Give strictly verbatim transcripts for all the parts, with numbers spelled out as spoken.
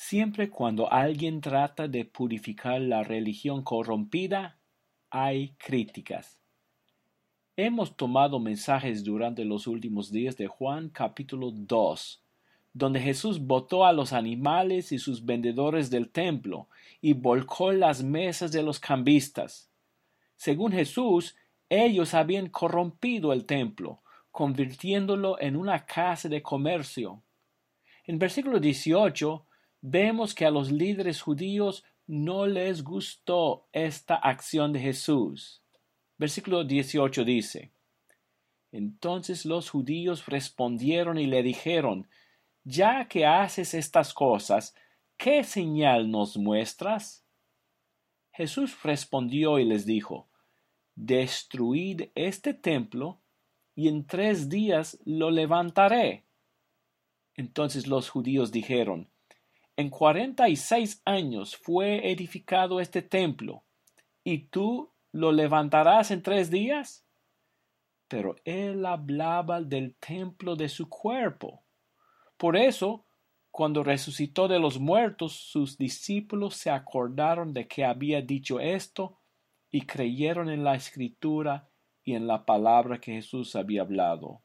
Siempre cuando alguien trata de purificar la religión corrompida, hay críticas. Hemos tomado mensajes durante los últimos días de Juan capítulo dos, donde Jesús botó a los animales y sus vendedores del templo y volcó las mesas de los cambistas. Según Jesús, ellos habían corrompido el templo, convirtiéndolo en una casa de comercio. En versículo dieciocho, vemos que a los líderes judíos no les gustó esta acción de Jesús. Versículo dieciocho dice: Entonces los judíos respondieron y le dijeron: Ya que haces estas cosas, ¿qué señal nos muestras? Jesús respondió y les dijo: Destruid este templo, y en tres días lo levantaré. Entonces los judíos dijeron: En cuarenta y seis años fue edificado este templo, ¿y tú lo levantarás en tres días? Pero él hablaba del templo de su cuerpo. Por eso, cuando resucitó de los muertos, sus discípulos se acordaron de que había dicho esto y creyeron en la Escritura y en la palabra que Jesús había hablado.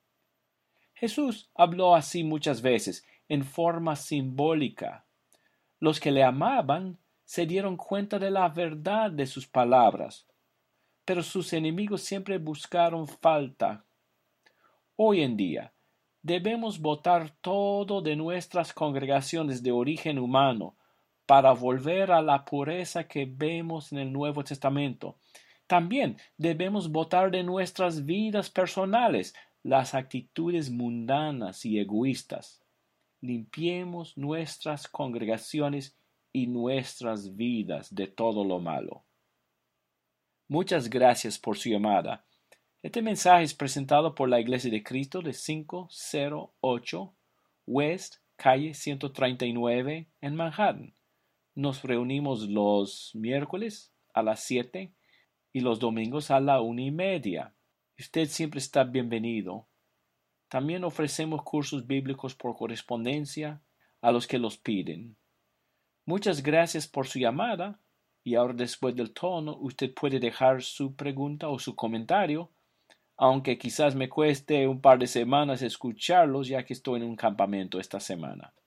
Jesús habló así muchas veces, en forma simbólica. Los que le amaban se dieron cuenta de la verdad de sus palabras, pero sus enemigos siempre buscaron falta. Hoy en día, debemos botar todo de nuestras congregaciones de origen humano para volver a la pureza que vemos en el Nuevo Testamento. También debemos botar de nuestras vidas personales las actitudes mundanas y egoístas. Limpiemos nuestras congregaciones y nuestras vidas de todo lo malo. Muchas gracias por su llamada. Este mensaje es presentado por la Iglesia de Cristo de quinientos ocho West, calle ciento treinta y nueve en Manhattan. Nos reunimos los miércoles a las siete y los domingos a la una y media. Usted siempre está bienvenido. También ofrecemos cursos bíblicos por correspondencia a los que los piden. Muchas gracias por su llamada y ahora, después del tono, usted puede dejar su pregunta o su comentario, aunque quizás me cueste un par de semanas escucharlos ya que estoy en un campamento esta semana.